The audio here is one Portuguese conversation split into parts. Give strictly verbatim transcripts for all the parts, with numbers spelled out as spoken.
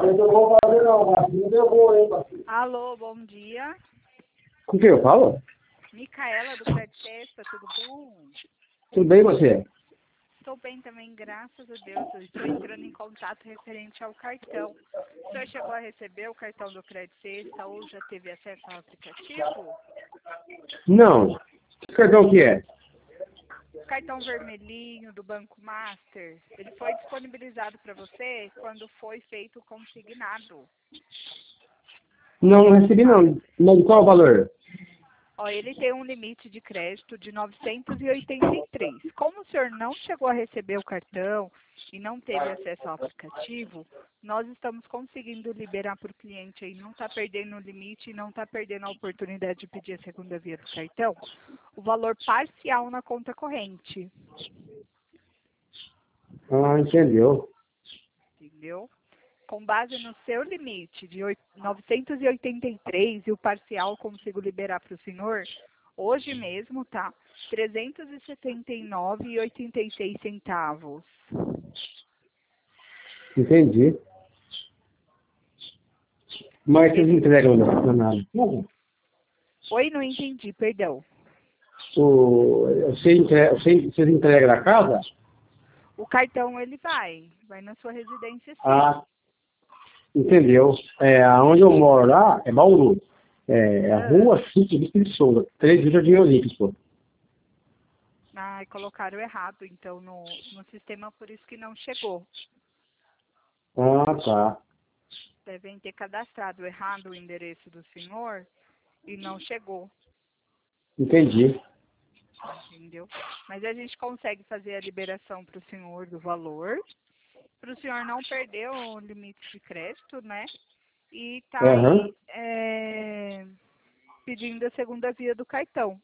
eu vou fazer não, Marcinho. Eu vou, hein, Marcinho. Alô, bom dia. Com quem eu falo? Micaela do Crédito Testa, tudo bom? Tudo bem, você? Estou bem também, graças a Deus. Eu estou entrando em contato referente ao cartão. O senhor chegou a receber o cartão do Crédito Testa ou já teve acesso ao aplicativo? Não. Que cartão que é? O cartão vermelhinho do Banco Master, ele foi disponibilizado para você quando foi feito o consignado. Não, não recebi não. Mas qual é o valor? Ó, ele tem um limite de crédito de novecentos e oitenta e três. Como o senhor não chegou a receber o cartão e não teve acesso ao aplicativo, nós estamos conseguindo liberar para o cliente aí, não está perdendo o limite e não está perdendo a oportunidade de pedir a segunda via do cartão, o valor parcial na conta corrente. Ah, entendeu. Entendeu? Com base no seu limite de novecentos e oitenta e três e o parcial consigo liberar para o senhor, hoje mesmo tá trezentos e setenta e nove reais e oitenta e seis centavos. Entendi. Mas vocês entregam na nada. Oi, não entendi, perdão. O, você entre, você, vocês entregam na casa? O cartão ele vai, vai na sua residência sim. Ah, entendeu. É, onde eu moro lá é Bauru. É, a Ah. rua cinco de Souza, três de Jardim Olímpico. Ah, colocaram errado então no, no sistema, por isso que não chegou. Ah, tá. Devem ter cadastrado errado o endereço do senhor e não chegou. Entendi. Entendeu? Mas a gente consegue fazer a liberação para o senhor do valor, para o senhor não perder o limite de crédito, né? E tá Aham. aí é, pedindo a segunda via do cartão.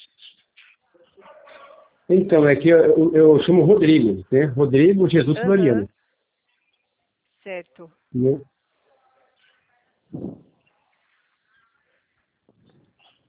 Então, é que eu, eu, eu chamo Rodrigo, né? Rodrigo Jesus Aham. Floriano. Certo. Né?